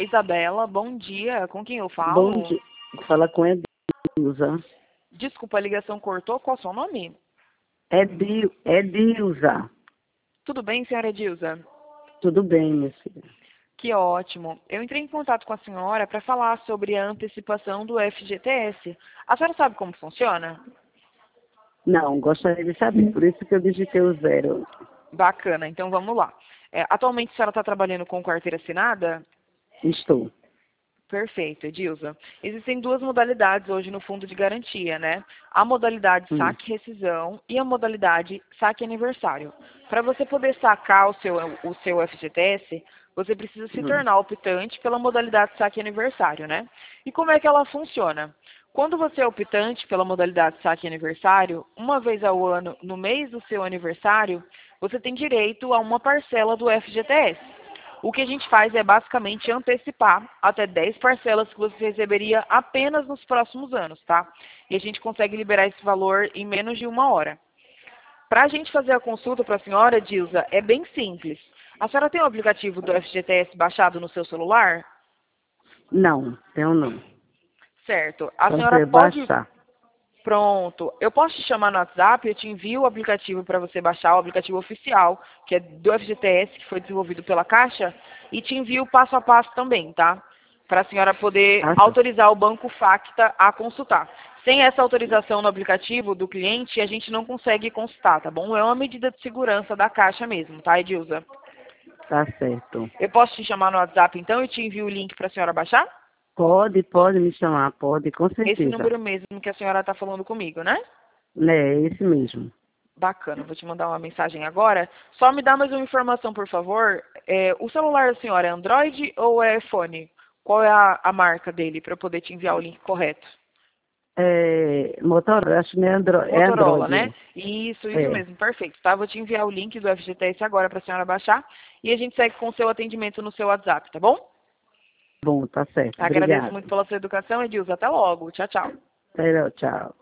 Isabela, bom dia. Com quem eu falo? Bom dia. Fala com Edilza. Desculpa, a ligação cortou. Qual é o seu nome? Edilza. Tudo bem, senhora Edilza? Tudo bem, minha filha? Que ótimo. Eu entrei em contato com a senhora para falar sobre a antecipação do FGTS. A senhora sabe como funciona? Não, gostaria de saber. Por isso que eu digitei o 0. Bacana, então vamos lá. Atualmente a senhora está trabalhando com carteira assinada? Estou. Perfeito, Edilza. Existem duas modalidades hoje no fundo de garantia, né? A modalidade Hum. saque-rescisão e a modalidade saque-aniversário. Para você poder sacar o seu FGTS, você precisa se Hum. tornar optante pela modalidade saque-aniversário, né? E como é que ela funciona? Quando você é optante pela modalidade saque-aniversário, uma vez ao ano, no mês do seu aniversário, você tem direito a uma parcela do FGTS. O que a gente faz é basicamente antecipar até 10 parcelas que você receberia apenas nos próximos anos, tá? E a gente consegue liberar esse valor em menos de 1 hora. Para a gente fazer a consulta para a senhora, Dilza, é bem simples. A senhora tem o aplicativo do FGTS baixado no seu celular? Não, tenho não. Certo. A Só senhora você pode... baixar. Pronto. Eu posso te chamar no WhatsApp, eu te envio o aplicativo para você baixar, o aplicativo oficial, que é do FGTS, que foi desenvolvido pela Caixa, e te envio o passo a passo também, tá? Para a senhora poder Tá certo. autorizar o Banco Facta a consultar. Sem essa autorização no aplicativo do cliente, a gente não consegue consultar, tá bom? É uma medida de segurança da Caixa mesmo, tá, Edilza? Tá certo. Eu posso te chamar no WhatsApp, então, e te envio o link para a senhora baixar? Pode me chamar, pode, com Esse certeza. número mesmo que a senhora está falando comigo, né? É esse mesmo. Bacana, vou te mandar uma mensagem agora. Só me dá mais uma informação, por favor. O celular da senhora é Android ou é iPhone? Qual é a marca dele para eu poder te enviar o link correto? Motorola, acho que é Motorola, né? Android. Isso É. mesmo, perfeito. Tá? Vou te enviar o link do FGTS agora para a senhora baixar e a gente segue com o seu atendimento no seu WhatsApp, tá bom? Bom, tá certo. Agradeço Obrigado. muito pela sua educação, Edilza. Até logo. Tchau, tchau. Tchau.